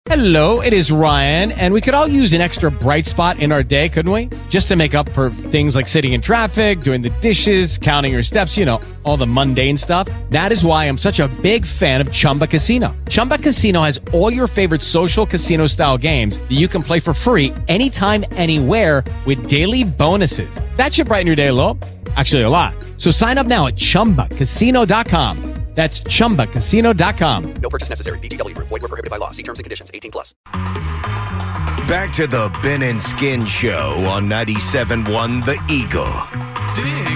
Hello, it is Ryan, and we could all use an extra bright spot in our day, couldn't we? Just to make up for things like sitting in traffic, doing the dishes, counting your steps, all the mundane stuff. That is why I'm such a big fan of Chumba Casino. Chumba Casino has all your favorite social casino-style games that you can play for free anytime, anywhere with daily bonuses. That should brighten your day a little. Actually, a lot. So sign up now at ChumbaCasino.com. That's ChumbaCasino.com. No purchase necessary. VGW Group. Void where prohibited by law. See terms and conditions. 18+. Back to the Ben and Skin Show on 97.1 The Eagle. Dig.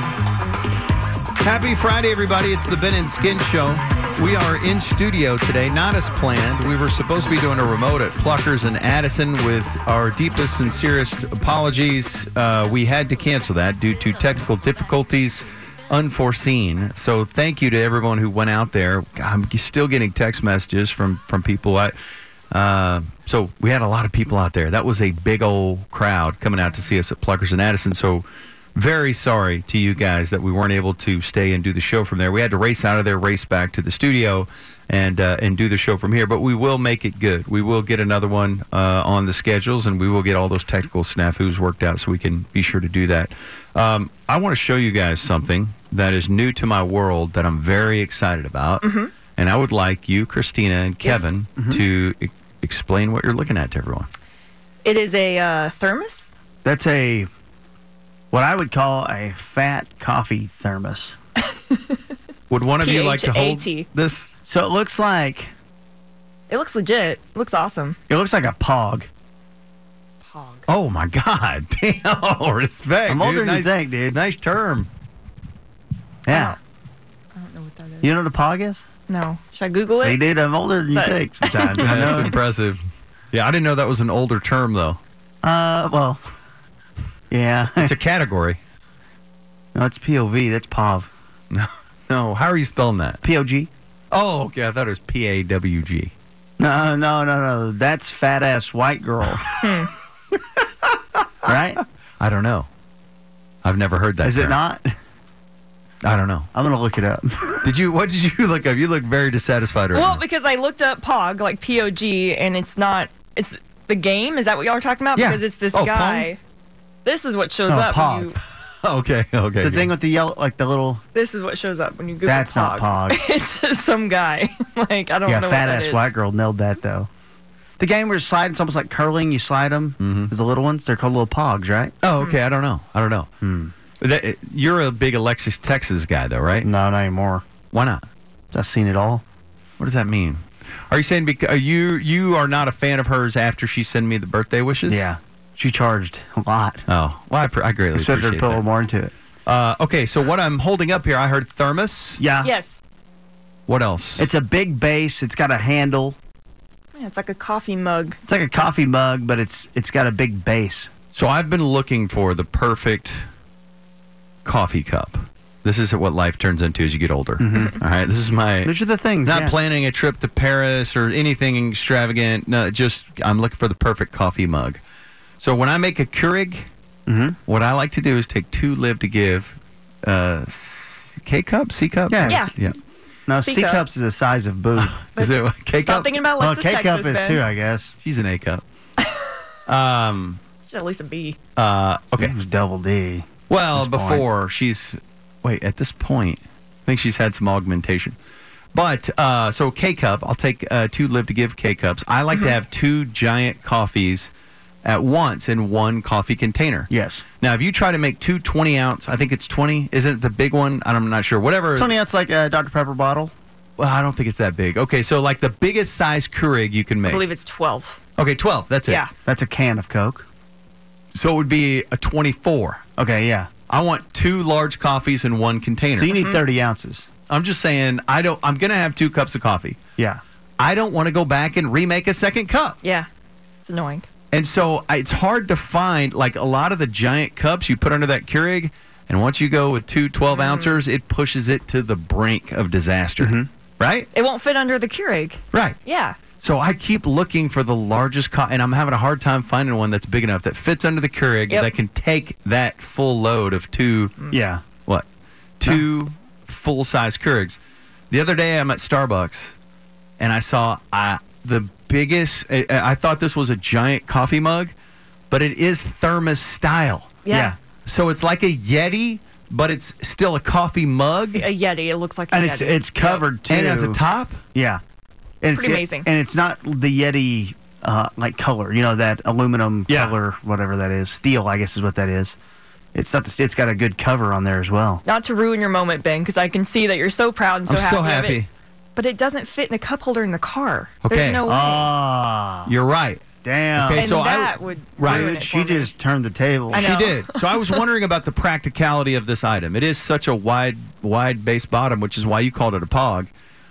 Happy Friday, everybody. It's the Ben and Skin Show. We are in studio today, not as planned. We were supposed to be doing a remote at Pluckers and Addison with our deepest, sincerest apologies. We had to cancel that due to technical difficulties. Unforeseen. So thank you to everyone who went out there. I'm still getting text messages from people. So we had a lot of people out there. That was a big old crowd coming out to see us at Pluckers and Addison. So very sorry to you guys that we weren't able to stay and do the show from there. We had to race out of there, race back to the studio, and do the show from here. But we will make it good. We will get another one on the schedules, and we will get all those technical snafus worked out so we can be sure to do that. I want to show you guys something that is new to my world that I'm very excited about. Mm-hmm. And I would like you, Christina, and Kevin, to explain what you're looking at to everyone. It is a thermos? That's what I would call a fat coffee thermos. Would one of you like to hold PHAT. this? So it looks like... It looks legit. It looks awesome. It looks like a Pog. Pog. Oh, my God. Damn. Respect, I'm older dude. than you think, dude. Nice term. Yeah. I don't know what that is. You know what a Pog is? No. Should I Google it? See, dude, I'm older than you think sometimes. I That's know. impressive. Yeah, I didn't know that was an older term, though. Well, yeah. It's a category. No, it's POV. That's POV. No. How are you spelling that? POG. Oh, okay. I thought it was PAWG. No. That's fat-ass white girl. Right? I don't know. I've never heard that Is term. it not? I don't know. I'm going to look it up. What did you look up? You look very dissatisfied right Well, now. because I looked up POG, like P-O-G, and it's the game? Is that what y'all are talking about? Yeah. Because it's this Oh, guy. This is what shows No, up Pog. when you... Okay. The thing with the yellow, like the little... This is what shows up when you Google That's Pog. not Pog. It's just some guy. Like, I don't Yeah, know what that fat-ass is. white girl nailed that, though. The game where you slide, it's almost like curling. You slide them. Mm-hmm. There's the little ones. They're called little Pogs, right? Oh, okay. I don't know. You're a big Alexis Texas guy, though, right? No, not anymore. Why not? I've seen it all. What does that mean? Are you saying because you are not a fan of hers after she sent me the birthday wishes? Yeah. She charged a lot. Oh, well, I greatly Expected her appreciate to put a little that. more into it. Okay, so what I'm holding up here, I heard thermos. Yeah. Yes. What else? It's a big base. It's got a handle. Yeah, it's like a coffee mug. It's like a coffee mug, but it's got a big base. So I've been looking for the perfect coffee cup. This is what life turns into as you get older. Mm-hmm. All right, this is my... Those are the things. Not yeah. planning a trip to Paris or anything extravagant. No, just I'm looking for the perfect coffee mug. So when I make a Keurig, what I like to do is take 2 Live to Give K-cup, C-cup? Yeah. Yeah. No, C-cup. C-cups is the size of boob. Is it Stop K-cup? thinking about Well, Lexus, K-cup Texas, is Ben. too, I guess. She's an A-cup. She's at least a B. Okay. It was double D. Well, At this point. before she's... Wait, at this point, I think she's had some augmentation. But, so K-cup, I'll take 2 Live to Give K-cups. I like to have 2 giant coffees at once in one coffee container. Yes. Now, if you try to make 2 20-ounce, I think it's 20, isn't it the big one? I'm not sure. Whatever. 20 ounce like a Dr. Pepper bottle. Well, I don't think it's that big. Okay, so like the biggest size Keurig you can I make. believe it's 12. Okay, 12, that's it. Yeah. That's a can of Coke. So it would be a 24. Okay, yeah. I want 2 large coffees in one container. So you need 30 ounces. I'm just saying, I'm going to have 2 cups of coffee. Yeah. I don't want to go back and remake a second cup. Yeah. It's annoying. And so it's hard to find, like a lot of the giant cups you put under that Keurig, and once you go with 2 12-ouncers, it pushes it to the brink of disaster. Right? It won't fit under the Keurig. Right. Yeah. So I keep looking for the largest cup, and I'm having a hard time finding one that's big enough that fits under the Keurig that can take that full load of 2, Yeah. 2 full-size Keurigs. The other day I'm at Starbucks, and I saw the biggest. I thought this was a giant coffee mug, but it is thermos style. Yeah. So it's like a Yeti, but it's still a coffee mug. See, a Yeti. It looks like a And Yeti. it's covered too. And it has a top. Yeah. And Pretty amazing. And it's not the Yeti like color, that aluminum Yeah. color, whatever that is. Steel, I guess is what that is. It's not. It's got a good cover on there as well. Not to ruin your moment, Ben, because I can see that you're so proud and so I'm happy. so of happy. it, but it doesn't fit in a cup holder in the car. Okay. There's no way. Ah, You're right. damn. Okay, and so that would right. ruin Dude, it she for me. just turned the table. I know. She did. So I was wondering about the practicality of this item. It is such a wide base bottom, which is why you called it a Pog.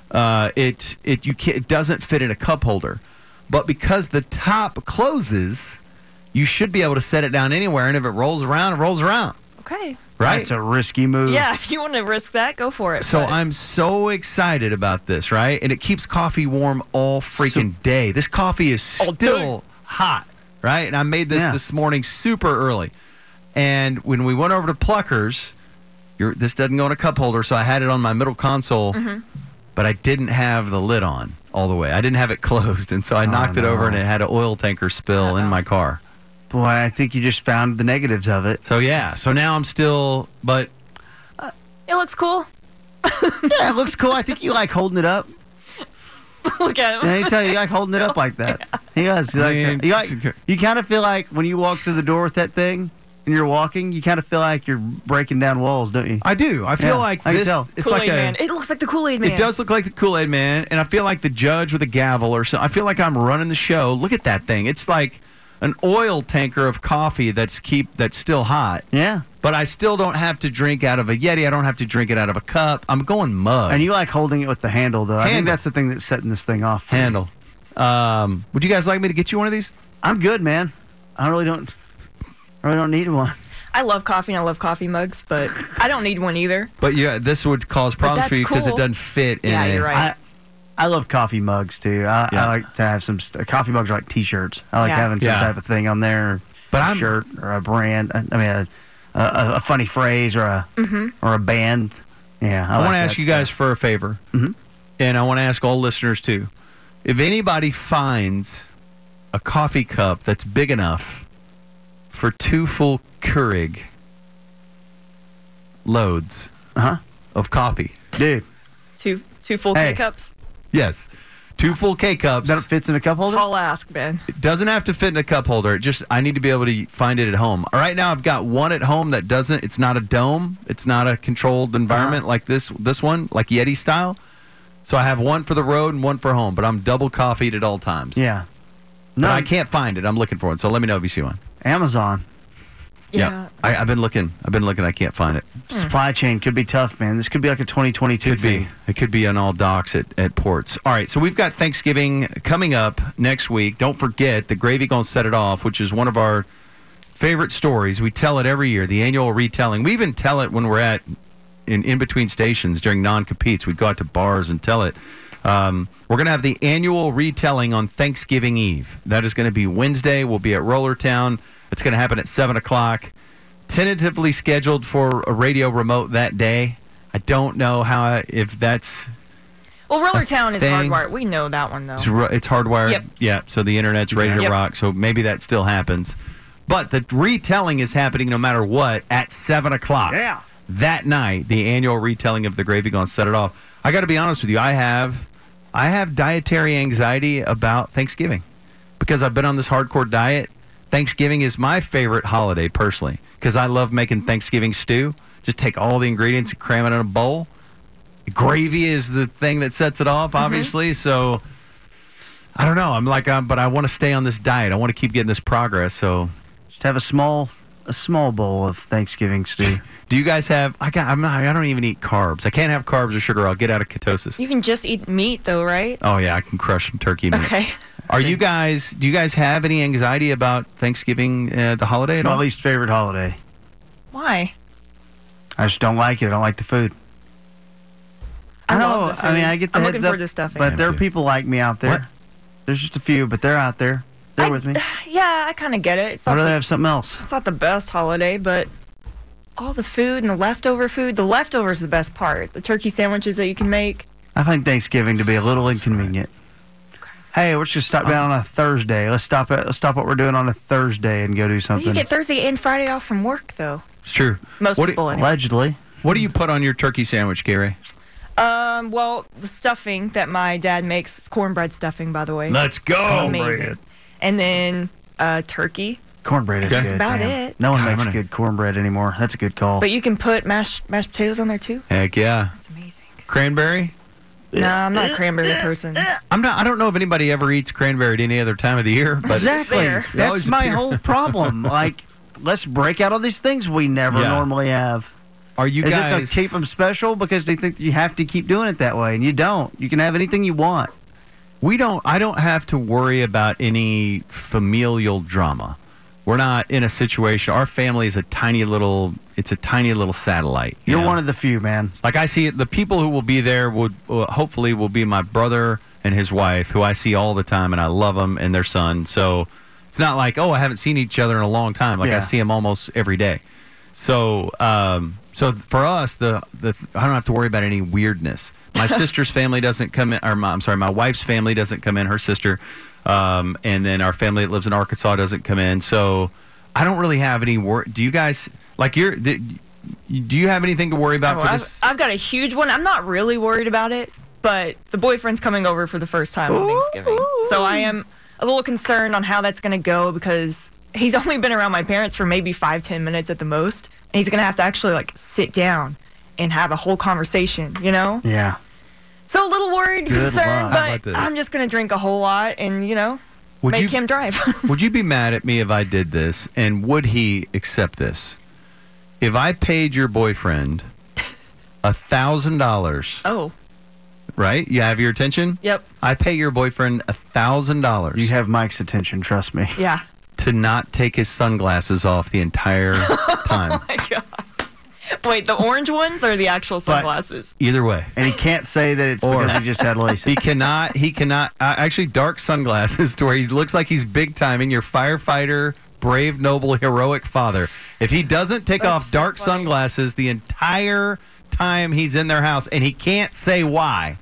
It doesn't fit in a cup holder, but because the top closes, you should be able to set it down anywhere, and if it rolls around, it rolls around. Okay. Right? That's a risky move. Yeah, if you want to risk that, go for it. So but- I'm so excited about this, right? And it keeps coffee warm all freaking day. This coffee is still hot, right? And I made this Yeah. this morning super early. And when we went over to Pluckers, this doesn't go in a cup holder, so I had it on my middle console, but I didn't have the lid on all the way. I didn't have it closed, and so I knocked it over, and it had an oil tanker spill in my car. Boy, I think you just found the negatives of it. So yeah, so now I'm still, but it looks cool. Yeah, it looks cool. I think you like holding it up. Look at him. Yeah, he tell you like holding it up like that. He does. He you kind of feel like when you walk through the door with that thing and you're walking, you kind of feel like you're breaking down walls, don't you? I do. I feel Yeah, like I can this. tell. It's Kool-Aid like a. Man. It looks like the Kool-Aid Man. It does look like the Kool-Aid Man, and I feel like the judge with a gavel or something. I feel like I'm running the show. Look at that thing. It's like an oil tanker of coffee that's still hot. Yeah. But I still don't have to drink out of a Yeti. I don't have to drink it out of a cup. I'm going mug. And you like holding it with the handle, though. I think Handle. that's the thing that's setting this thing off. handle. Would you guys like me to get you one of these? I'm good, man. I really don't need one. I love coffee and I love coffee mugs, but I don't need one either. But yeah, this would cause problems that's for you because it cool. doesn't fit in Yeah, a. you're right. I love coffee mugs too. I Yeah. like to have some coffee mugs are like T-shirts. I like Yeah. having some Yeah. type of thing on there, But a I'm- shirt or a brand. I mean, a funny phrase or a band. Yeah, I want to ask you guys for a favor, and I want to ask all listeners too. If anybody finds a coffee cup that's big enough for 2 full Keurig loads of coffee, Two full Hey. K-cups. yes, 2 full K-cups. that fits in a cup holder. Tall ask, Ben. It doesn't have to fit in a cup holder. I need to be able to find it at home. Right now, I've got one at home that doesn't. It's not a dome. It's not a controlled environment like this one, like Yeti style. So I have one for the road and one for home. But I'm double coffeeed at all times. Yeah. But No, I can't find it. I'm looking for one. So let me know if you see one. Amazon Yeah. I've been looking. I can't find it. supply chain could be tough, man. This could be like a 2022 Could be. thing. It could be on all docks at ports. All right, so we've got Thanksgiving coming up next week. Don't forget the Gravy Gonna Set It Off, which is one of our favorite stories. We tell it every year, the annual retelling. We even tell it when we're in between stations during non-competes. We go out to bars and tell it. We're going to have the annual retelling on Thanksgiving Eve. That is going to be Wednesday. We'll be at Rollertown. It's going to happen at 7 o'clock. Tentatively scheduled for a radio remote that day. I don't know if that's Well, Rollertown is thing. hardwired. We know that one, though. it's hardwired. Yep. Yeah, so the internet's ready to Yep. rock. So maybe that still happens. But the retelling is happening no matter what at 7 o'clock. Yeah. That night, the annual retelling of the Gravy Gonna Set It Off. I got to be honest with you. I have dietary anxiety about Thanksgiving because I've been on this hardcore diet. Thanksgiving is my favorite holiday personally because I love making Thanksgiving stew. Just take all the ingredients and cram it in a bowl. Gravy is the thing that sets it off, obviously. So I don't know. But I want to stay on this diet. I want to keep getting this progress. So Just have a small bowl of Thanksgiving stew. do you guys have? I don't even eat carbs. I can't have carbs or sugar. I'll get out of ketosis. You can just eat meat, though, right? Oh yeah, I can crush some turkey meat. Okay. Do you guys have any anxiety about Thanksgiving, the holiday at My all? least favorite holiday. Why? I just don't like it. I don't like the food. I know. love the food. I mean, I get the I'm heads looking up, forward to stuffing. but there are too. people like me out there. What? There's just a few, but they're out there. They're with me. Yeah, I kind of get it. I'd rather have something else. It's not the best holiday, but all the food and the leftover food, the leftovers the best part. The turkey sandwiches that you can make. I find Thanksgiving to be a little inconvenient. hey, we're just gonna stop down on a Thursday. Let's stop what we're doing on a Thursday and go do Well, something. you get Thursday and Friday off from work, though. It's true. Most What do- people, anyway. Allegedly. What do you put on your turkey sandwich, Gary? Well, the stuffing that my dad makes is cornbread stuffing, by the way. Let's go. It's amazing. And then turkey. Cornbread is Okay. good. That's about damn. it. No one God, I'm makes gonna- good cornbread anymore. That's a good call. But you can put mashed potatoes on there too. Heck yeah. It's amazing. Cranberry? No, I'm not a cranberry person. I don't know if anybody ever eats cranberry at any other time of the year, but exactly. there. They always That's my appear. whole problem. Like, let's break out all these things we never Yeah. normally have. are you Is guys it to keep them special because they think you have to keep doing it that way, and you don't. You can have anything you want. I don't have to worry about any familial drama. We're not in a situation. Our family is a tiny little satellite. you You're know? one of the few, man. Like I see it, the people who will be there hopefully will be my brother and his wife, who I see all the time, and I love them, and their son. So it's not like, oh, I haven't seen each other in a long time. Like Yeah. I see them almost every day. So so for us, I don't have to worry about any weirdness. My sister's family doesn't come in, or my wife's family doesn't come in. Her sister, and then our family that lives in Arkansas doesn't come in. So I don't really have any worry. Do you guys do you have anything to worry about for this? I've got a huge one. I'm not really worried about it, but the boyfriend's coming over for the first time on Thanksgiving. So I am a little concerned on how that's going to go because he's only been around my parents for maybe 5-10 minutes at the most. And he's going to have to actually like sit down and have a whole conversation, you know? Yeah. So a little worried, Good concerned, luck. How about but this? I'm just going to drink a whole lot and, Would make you- him drive. Would you be mad at me if I did this? And would he accept this? If I paid your boyfriend $1,000, Oh, right? You have your attention? yep. I pay your boyfriend $1,000 You have Mike's attention, trust me. Yeah. to not take his sunglasses off the entire time. My God. Wait, the orange ones or the actual sunglasses? Either way. And he can't say that it's Or- because he just had LASIK. He cannot, actually dark sunglasses to where he looks like he's big timing your firefighter, brave, noble, heroic father. If he doesn't take off so dark funny. sunglasses the entire time he's in their house, and he can't say why.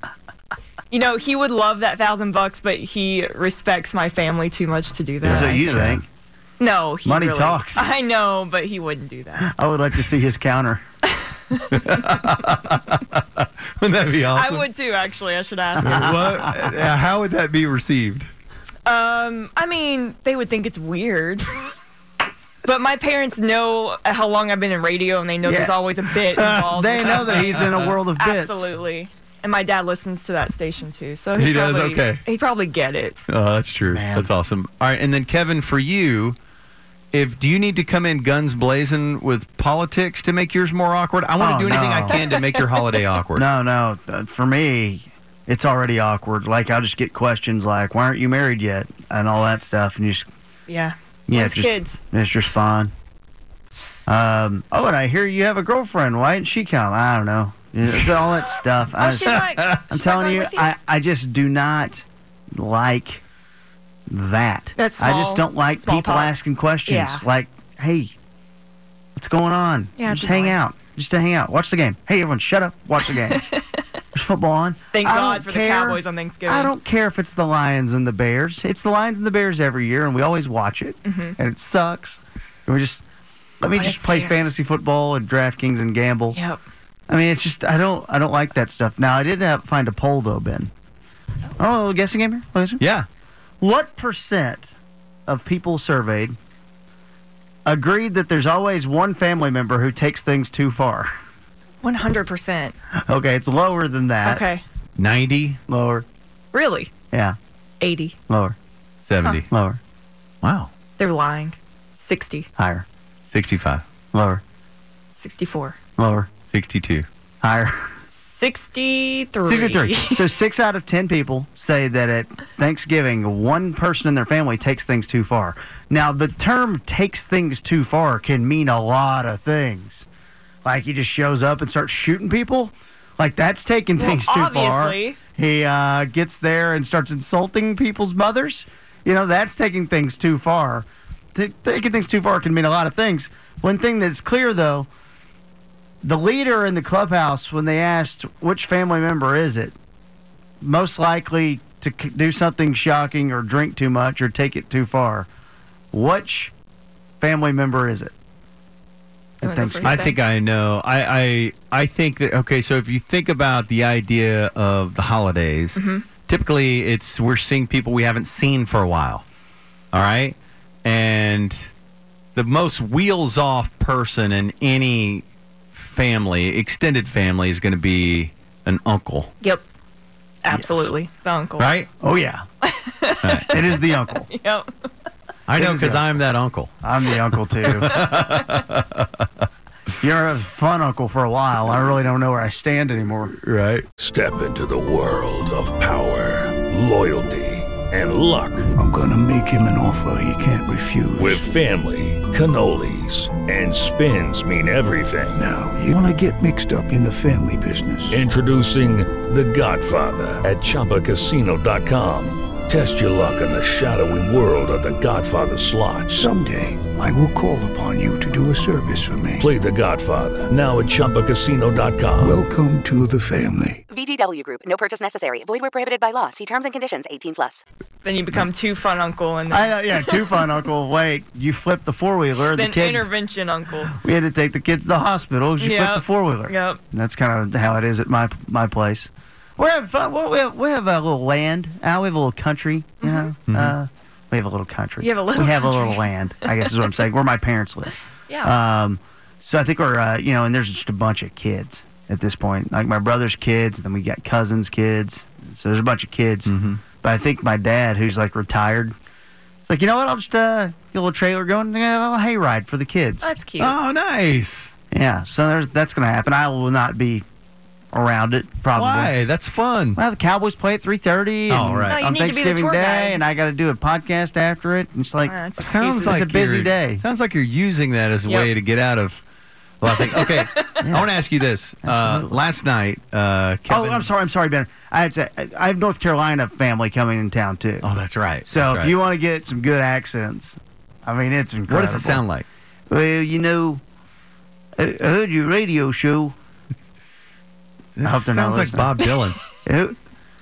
He would love that $1,000, but he respects my family too much to do that. That's what I you think. think. No, he Money really- talks. I know, but he wouldn't do that. I would like to see his counter. Wouldn't that be awesome? I would too, actually. I should ask him. How would that be received? I mean, they would think it's weird. But my parents know how long I've been in radio, and they know Yeah. there's always a bit involved. They know that he's in a world of bits. Absolutely. And my dad listens to that station too, so He he'd does? probably, Okay. He'd probably get it. Oh, that's true. Man. That's awesome. All right, and then Kevin, for you, do you need to come in guns blazing with politics to make yours more awkward? I want to Oh, do anything I no. can to make your holiday awkward. No. For me, it's already awkward. Like, I'll just get questions like, why aren't you married yet? And all that stuff. And you just, Yeah. yeah, When's just, kids? just respond. And I hear you have a girlfriend. Why didn't she come? I don't know. It's all that stuff. Oh, she's like, I'm telling you, I just do not like that. That's I just small- don't like small people talk. asking questions. Yeah. Like, hey, what's going on? Yeah, it's just hang annoying. out. Just to hang out. Watch the game. Hey, everyone, shut up. Watch the game. There's football on. Thank I God don't for care. the Cowboys on Thanksgiving. I don't care if it's the Lions and the Bears. It's the Lions and the Bears every year, and we always watch it, and it sucks. And let me But just it's play fair. fantasy football and DraftKings and gamble. Yep. I mean, it's just I don't like that stuff. Now I did find a poll though, Ben. Oh, guessing game here. Yeah. What percent of people surveyed agreed that there's always one family member who takes things too far? 100%. Okay, it's lower than that. Okay. 90, Lower. Really? Yeah. 80. Lower. 70. Lower. Wow. They're lying. 60. Higher. 65, Lower. 64. Lower. 62. Higher. 63. 63. So 6 out of 10 people say that at Thanksgiving, one person in their family takes things too far. Now, the term takes things too far can mean a lot of things. Like he just shows up and starts shooting people. Like that's taking things too obviously. far. He gets there and starts insulting people's mothers. That's taking things too far. Taking things too far can mean a lot of things. One thing that's clear, though, the leader in the clubhouse, when they asked which family member is it, most likely to do something shocking or drink too much or take it too far. Which family member is it? You wanna go first, I Ben? think I know. I think that, okay, so if you think about the idea of the holidays, typically we're seeing people we haven't seen for a while. All right? And the most wheels-off person in any family, extended family, is going to be an uncle. Yep. Absolutely. The uncle. Right? Oh, yeah. It is the uncle. Yep. I know It is because the I'm that uncle. I'm the uncle, too. You're a fun uncle for a while. I really don't know where I stand anymore. Right. Step into the world of power, loyalty, and luck. I'm gonna make him an offer he can't refuse. With family, cannolis, and spins mean everything. Now, you wanna get mixed up in the family business. Introducing The Godfather at ChumbaCasino.com. Test your luck in the shadowy world of The Godfather slot. Someday, I will call upon you to do a service for me. Play The Godfather now at ChumbaCasino.com. Welcome to the family. VGW Group. No purchase necessary. Void where prohibited by law. See terms and conditions. 18+. Then you become too fun uncle, and I know, yeah, too fun, Uncle. Wait, you flipped the four-wheeler. then the kid, intervention uncle. we had to take the kids to the hospital. You flipped the four-wheeler. Yep. And that's kind of how it is at my place. We're having fun. We have a little land. We have a little country. You know, we have a little country. You have a little We have a country. little land. I guess is what I'm saying. Where my parents live. Yeah. So I think we're and there's just a bunch of kids at this point. Like my brother's kids, and then we got cousins' kids. So there's a bunch of kids. But I think my dad, who's like retired, it's like, you know what? I'll just get a little trailer going and a little hayride for the kids. That's cute. Oh, nice. Yeah. So that's going to happen. I will not be around it probably. Why? That's fun. Well, the Cowboys play at 3:30. Oh, right. No, you on need to be the Thanksgiving tour Day, guide. and I got to do a podcast after it. And it's like, That's Sounds excuses. like a busy you're- day. Sounds like you're using that as a Yep. way to get out of. Well, I think. Okay, I want to ask you this. Last night, Kevin. oh, I'm sorry, Ben. I have North Carolina family coming in town too. Oh, that's right. So That's if right. you want to get some good accents, I mean, it's incredible. What does it sound like? Well, you know, I heard your radio show. I hope they're not sounds like listening. Bob Dylan.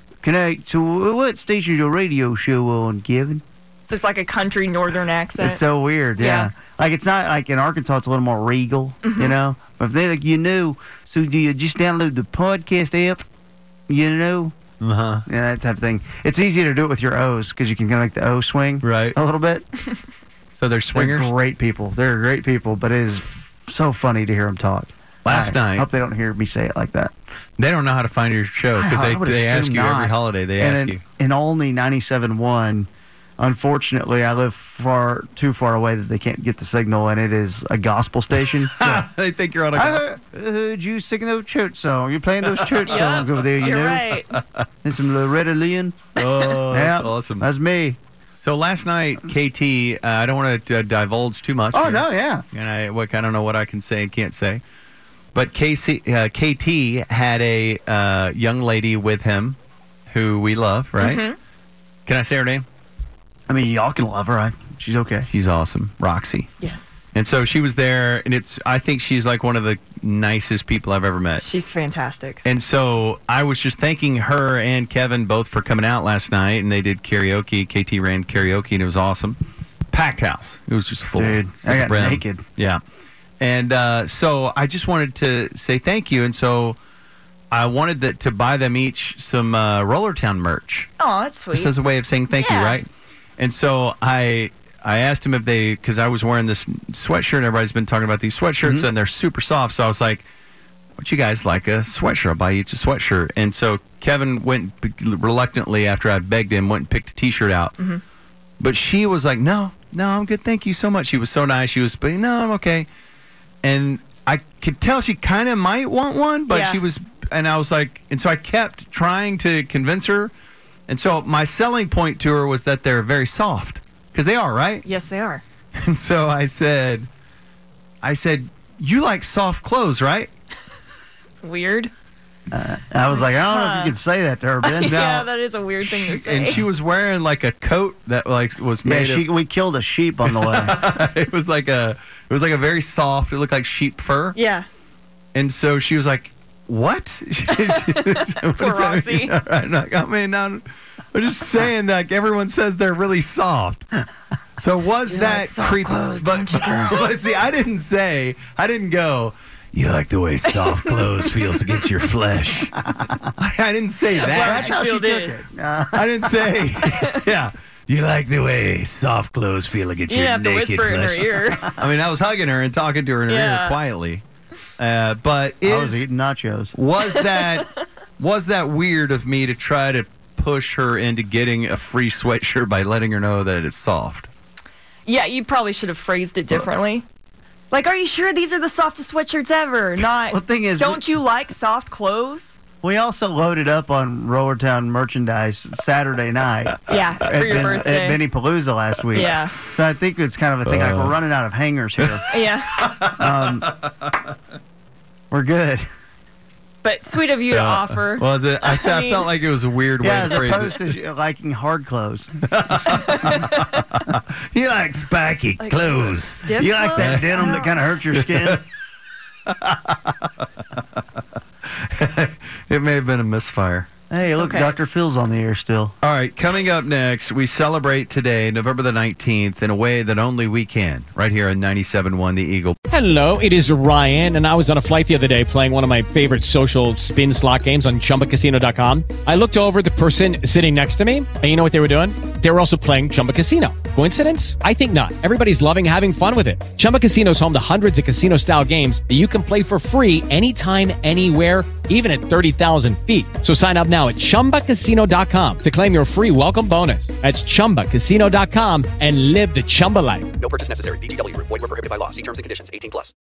So what station's your radio show on, Kevin? It's just like a country northern accent. It's so weird, yeah. Yeah. Like it's not like in Arkansas, it's a little more regal, you know. But if they like, so do you just download the podcast app, you know? Uh-huh. Yeah, that type of thing. It's easy to do it with your O's because you can kind of make the O swing Right. a little bit. So they're swingers. They're great people. They're great people, but it is so funny to hear them talk. Last night- I hope they don't hear me say it like that. They don't know how to find your show I because would they ask assume you every not. holiday. They And ask in, you. in only 97.1, unfortunately, I live too far away that they can't get the signal, and it is a gospel station. So, They think you're on a. I heard you singing those church songs. You're playing those church songs over there, you You're know? right. And some Loretta Lynn. Oh, that's Yeah, awesome. That's me. So last night, KT, I don't want to divulge too much. Oh, here. no, yeah. And I don't know what I can say and can't say. But KT had a young lady with him who we love, right? Mm-hmm. Can I say her name? I mean, y'all can love her. Right? She's okay. She's awesome, Roxy. Yes. And so she was there, and I think she's like one of the nicest people I've ever met. She's fantastic. And so I was just thanking her and Kevin both for coming out last night, and they did karaoke. KT ran karaoke, and it was awesome. Packed house. It was just full. Dude, full I to got brim. naked. Yeah. And so I just wanted to say thank you. And so I wanted to buy them each some Rollertown merch. Oh, that's sweet. Just as a way of saying thank you, Yeah. right? And so I asked him if because I was wearing this sweatshirt. Everybody's been talking about these sweatshirts, and they're super soft. So I was like, would you guys like a sweatshirt? I'll buy you each a sweatshirt. And so Kevin went reluctantly, after I begged him, went and picked a T-shirt out. Mm-hmm. But she was like, no, I'm good. Thank you so much. She was so nice. She was, but no, I'm okay. And I could tell she kind of might want one, but Yeah. she was, and I was like, and so I kept trying to convince her. And so my selling point to her was that they're very soft, because they are, right? Yes, they are. And so I said, you like soft clothes, right? Weird. I was like, I don't know if you could say that to her, Ben. Yeah, that is a weird thing to say. And she was wearing like a coat that like was Yeah, made we killed a sheep on the way. it was like a very soft, it looked like sheep fur. Yeah. And so she was like, what? Poor Roxy. I mean, I'm just saying that everyone says they're really soft. So was that creepy? But see, I didn't go, you like the way soft clothes feels against your flesh. I didn't say that. Well, That's how she took it. I didn't say, yeah. You like the way soft clothes feel against your naked flesh. You have to whisper in her ear. I mean, I was hugging her and talking to her in her ear quietly. But I was eating nachos. Was that weird of me to try to push her into getting a free sweatshirt by letting her know that it's soft? Yeah, you probably should have phrased it differently. Like, are you sure these are the softest sweatshirts ever? Not, Well, the thing is, don't you like soft clothes? We also loaded up on Rollertown merchandise Saturday night. Yeah, for your birthday. At Benny Palooza last week. Yeah. So I think it's kind of a thing. Like, we're running out of hangers here. Yeah. We're good. But sweet of you to offer. Was it? I felt like it was a weird way Yeah, to as phrase opposed it. to liking hard clothes. You like spiky clothes. Stiff You like that clothes? denim that kind of hurts your skin? It may have been a misfire. Hey, look, okay. Dr. Phil's on the air still. All right, coming up next, we celebrate today, November the 19th, in a way that only we can, right here on 97.1 The Eagle. Hello, it is Ryan, and I was on a flight the other day playing one of my favorite social spin slot games on ChumbaCasino.com. I looked over at the person sitting next to me, and you know what they were doing? They were also playing Chumba Casino. Coincidence? I think not. Everybody's loving having fun with it. Chumba Casino is home to hundreds of casino-style games that you can play for free anytime, anywhere, even at 30,000 feet. So sign up now at ChumbaCasino.com to claim your free welcome bonus. That's ChumbaCasino.com and live the Chumba life. No purchase necessary. VGW Group. Void where prohibited by law. See terms and conditions. 18+.